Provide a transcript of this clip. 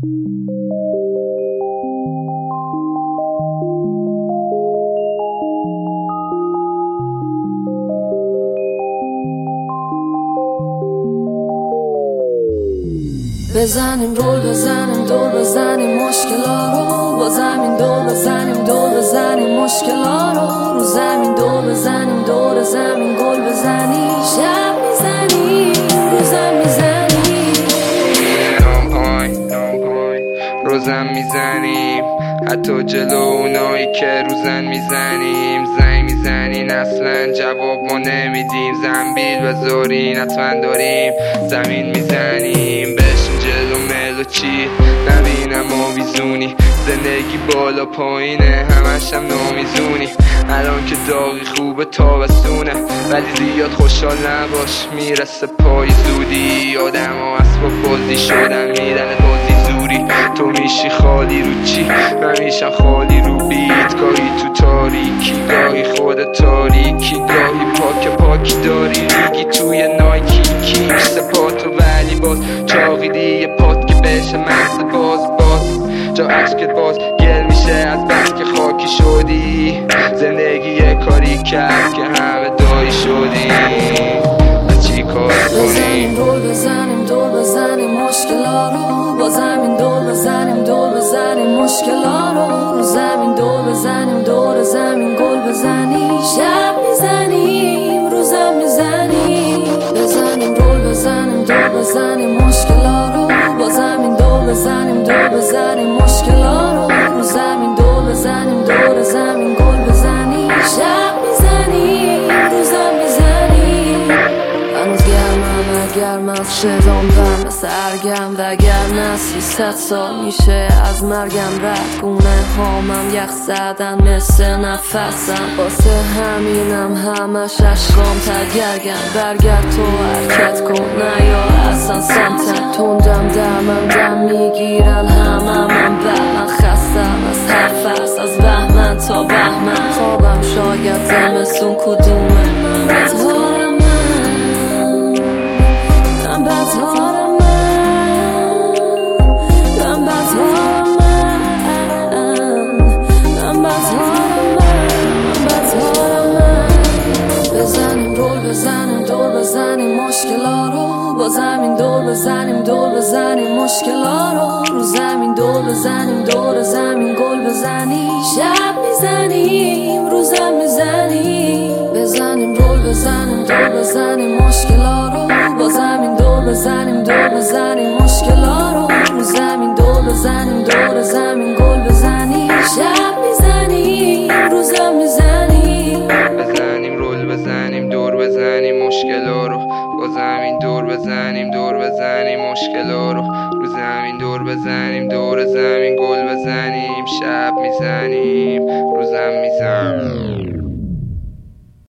بزنیم رول بزنیم دور بزنیم مشکلا رو با زمین دور بزنیم دور بزنیم مشکلا رو رو زمین دور بزنیم دور زمین گل بزنیم شب میزنیم روزم میزنیم روزم میزنیم حتی جلو اونایی که روزن میزنیم زنگ میزنین اصلا جواب ما نمیدیم زنبیل بذارین حتما داریم زمین میزنیم بشین جلو ملو چی نبینم آویزونی زندگی بالا پایینه همش هم نامیزونی الان که داغی خوبه تابستونه ولی زیاد خوشحال نباش میرسه پای زودی آدم ها اسباب بازی شدن میدن بازی زوری تو میشی خالی رو چی من میشم خالی رو بیت گاهی تو تاریکی گاهی خود تاریکی گاهی پاکی داری ریگی توی نایکی کیش سپاتو ولی باز چاقی دیگه پات که بشه مست باز جا عشقت باز گل میشه از بس که خاکی شدی زندگی یه کاری کرد که همه دایی شدی از چی کار کنی بزنیم رول بزنیم دور بزنیم مشکلا رو با زمین دور بزنیم دور بزنیم مشکلا رو رو زمین دور بزنیم دور زمین گل بزنیم شب میزنیم روزم میزنیم بزنیم رول بزنیم دور بزنیم مشکلا رو با زمین دور بزنیم دور بزنیم مشکلا رو رو زمین دور بزنیم دور زمین گل بزنیم شب میزنیم روزم میزنیم هنوز گرمم از صدام بم سرگم و اگر نه 300 سال میشه از مرگم رد گونه هامم یخ زدن مثل نفسم واسه همینم همش عشقام تگرگم برگرد تو حرکت کن نه یا اصلا سمتم تندم دمم دم میگیرن همم من خستم از حرف از بهمن تا بهمن خوابم شاید زمستون کدومه بزنیم رول بزنیم دور بزنیم مشکلا رو با زمین دور بزنیم دور بزنیم مشکلا رو رو زمین دور بزنیم دور زمین گل بزنیم شب میزنیم روزم میزنیم بزنیم رول بزنیم دور بزنیم مشکلا رو با زمین دور بزنیم دور بزنیم مشکلا رو رو زمین دور بزنیم دور زمین گل بزنیم شب میزنیم روزم میزنیم بزنیم رول بزنیم دور بزنیم مشکلا رو با زمین دور بزنیم دور بزنیم مشکلا رو رو زمین دور بزنیم دور زمین گل بزنیم شب میزنیم روزم میزنیم